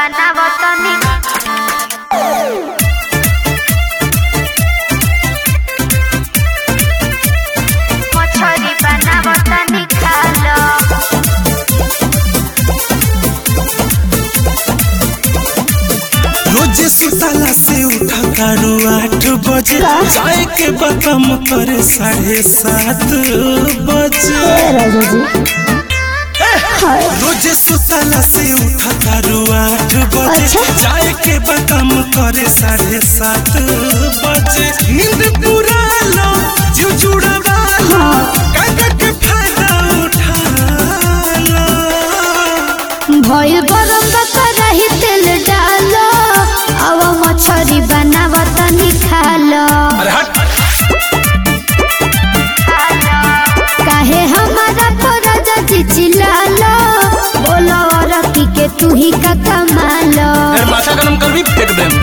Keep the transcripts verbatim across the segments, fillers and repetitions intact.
बनावतनी मछरी बनावतनी खालो रोज सुतला से उठा तारू आठ बजे चाय के बकम करे साढ़े सात बजे रोज सुतला से उठा तारू आठ बजे चाय के बकम करे साढ़े सात बजे नींद पूरा लो जो जुड़वा लो काका के फायदा उठा लो भइल गरम बकरही तेल डालो अब मछरी बनावतनी खालो अरे हट काहे हमारा परदा चिचिलालो बोलो रखी के तू ही का कमालो अरे माथा गरम कर भी फेंक दे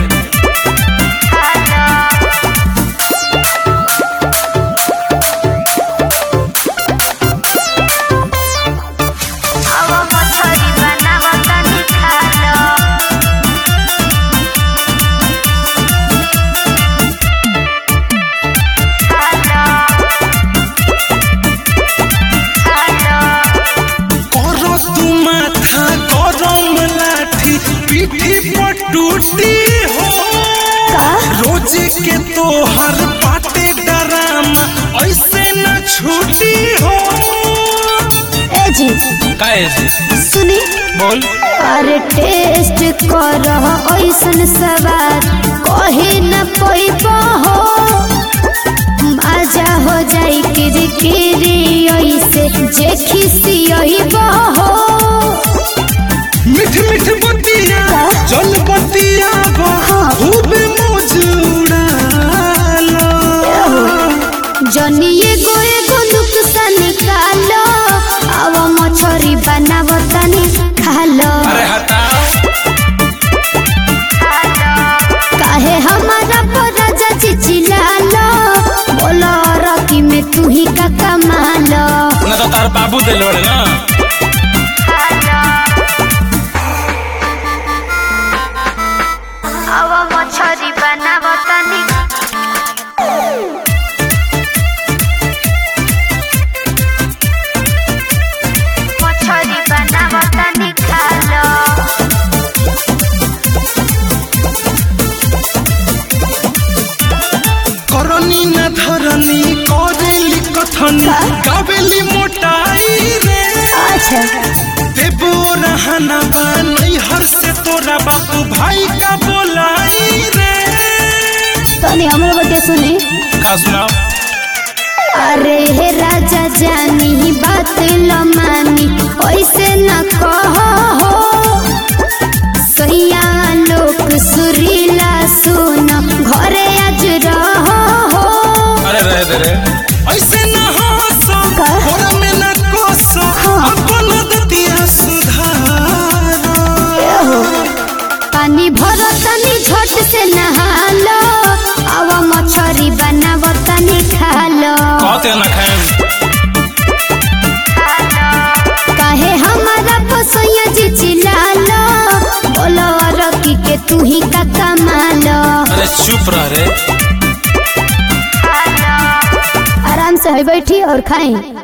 टूटी हो रोज के तो हर पाटे डरामा ऐसे न छूटी हो ए जी काहे जी सुनी बोल अरे टेस्ट कर ऐसन सवार कहे न पैबो हो मजा हो जाई किरकिरी ऐसे जे खिसियबो हो मिठ मिठ बतिया चल बतिया खूब मौज उड़ालो जनिए गोए गो नुक्सा निकालो अब मछरी बनावतनी खालो अरे हटा काहे हमारा परजा चिचिलालो बोलो रकी में तू ही का कमालो ना तो तार बाबू दे लोड़े ना अब मछरी बनावतनी मछरी बनावतनी खालो करनी न धरनी करेली कथनी गावेली मोटाई रे अच्छा देबो रहना बा नहीं हर से तोरा बापू भाई का बोलाई रे तनी हमरो बते सुनी का सुनाओ अरे हे राजा जानी बात ल मानी ऐसे न कहो सैया लोक सुरीला सुन घरे आज रहो अरे रहे दे रे ऐसे न हंसो थोड़ा में न कोसो अपन दतिया सुधारो पानी भरो तनी झट से नहालो अब मछरी बनावतनी खालो कहते न खाएं काहे हमारा पसैया चिचिलालो बोलो रखी के तू ही का कमालो अरे चुप रह रे आराम से है बैठी और खाएं।